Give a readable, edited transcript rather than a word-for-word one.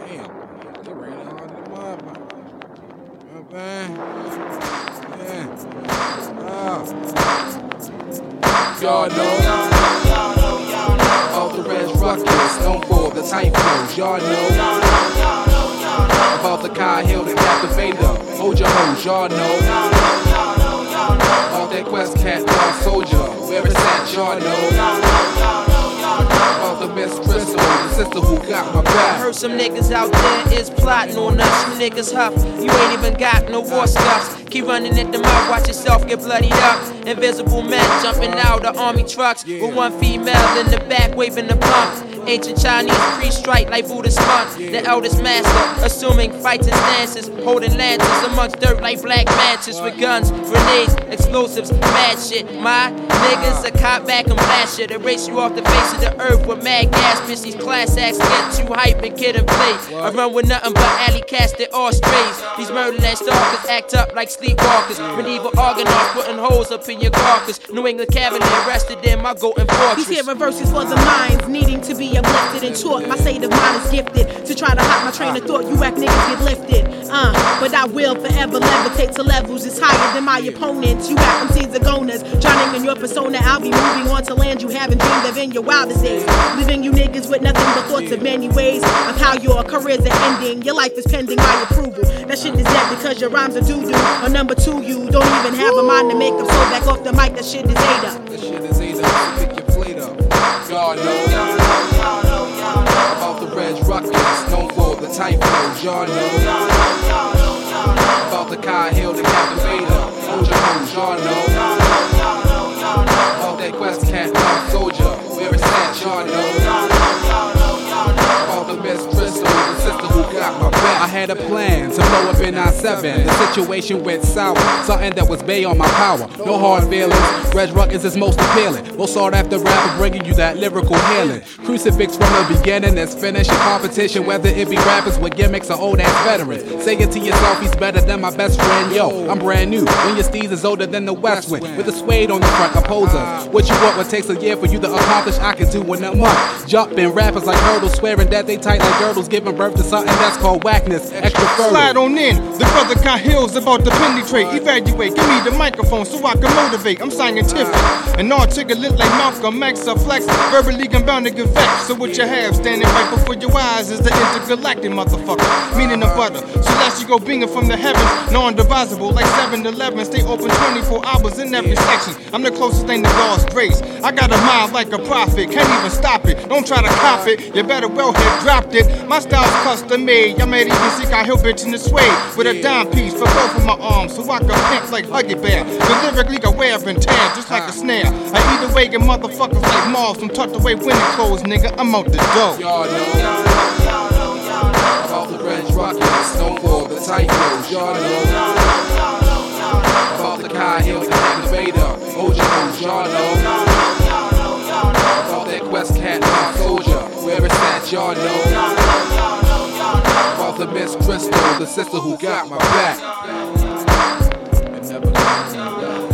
Damn, they ran out of the motherfucker. Man. Yeah. Y'all know all the Red Ruckus, known for the tight flows. Y'all know about the Kai Hill, the Captivator. Hold your hose, y'all know about that Quest Cat, Lost Soldier. Where it's at, y'all know about the Miss Crystal, the sister who got my back. I heard some niggas out there is plotting on us. You niggas huff, you ain't even got no war scuffs. Keep running at the mouth, watch yourself get bloodied up. Invisible men jumping out of army trucks with one female in the back waving the pump. Ancient Chinese priest strike like Buddhist monk. The eldest master, assuming fighting stances, holding lances amongst dirt like black mantis with guns, grenades, explosives, mad shit. My niggas are caught back and blast shit. Erase you off the face of the earth with mad gas. Bitch, these class acts get too hype and kid and play. I run with nothing but alley cats that all strays. These murderland stalkers act up like sleepwalkers. Medieval Argonauts putting holes up in your carcass. New England Cavalier rested in my golden fortress. These here are verses for the minds needing to be uplifted and taught. My state of mind is gifted to try to hop my train of thought. You whack niggas get lifted, but I will forever levitate to levels that's higher than my opponents. You whack MCs are goners, drowning in your persona. I'll be moving on to land you haven't dreamed of in your wildest days, leaving you niggas with nothing but thoughts of many ways of how your careers are ending. Your life is pending my approval. That shit is dead because your rhymes are doo-doo. Or number two, you don't even have a mind to make up. So back off the mic, that shit is Ada. That shit is Ada, so pick your plate up. Y'all know about the Red Ruckus, known for the tight flows. Y'all know about the Kai Hill, the Captivator. Hold your hose, y'all know about that Quest Cat, Lost Soldier. Where it's at, y'all know about the Miss Crystal, the sister who got my back. I had a plan to blow up in I-7. The situation went sour, something that was bay on my power. No hard feelings, Red Ruckus is most appealing. Most sought after rapper bringing you that lyrical healing. Crucifix from the beginning, that's finished. Your competition, whether it be rappers with gimmicks or old ass veterans. Say it to yourself, he's better than my best friend. Yo, I'm brand new. When your steez is older than the West Wind, with a suede on the front, opposers. What you want, what takes a year for you to accomplish, I can do in a month. Jumping rappers like hurdles, swearing that they tight like girdles, giving birth to something that's called whackness. Extra fertile. Slide on in, the brother Kai Hill's about to penetrate. Evaluate, give me the microphone so I can motivate. I'm scientific and articulate like Malcolm X or Flex. Verbally I'm bound to get vexed. So what you have standing right before your eyes is the intergalactic motherfucker, meaning the butter. Celestial go binging from the heavens, non-divisible like 7-Eleven. Stay open 24 hours in every section. I'm the closest thing to God's grace. I got a mind like a prophet, can't even stop it. Don't try to cop it, you better well have dropped it. My style's custom made. I might even see Kai Hill bitch in the suede with a dime piece for both of my arms, so I can pimp like Huggy Bear. The lyrically got wear and tear just like a snare. I either way get motherfuckers like Mars from tucked away winter clothes, nigga. I'm out the door. Y'all know about the Red Ruckus, known for the tight flows. Y'all know about the Kai Hill, the Captivator. Hold your hose, y'all know about that Quest Cat, Lost Soldier. Where it's at, y'all know about the Miss Crystal, the sister who got my back. And never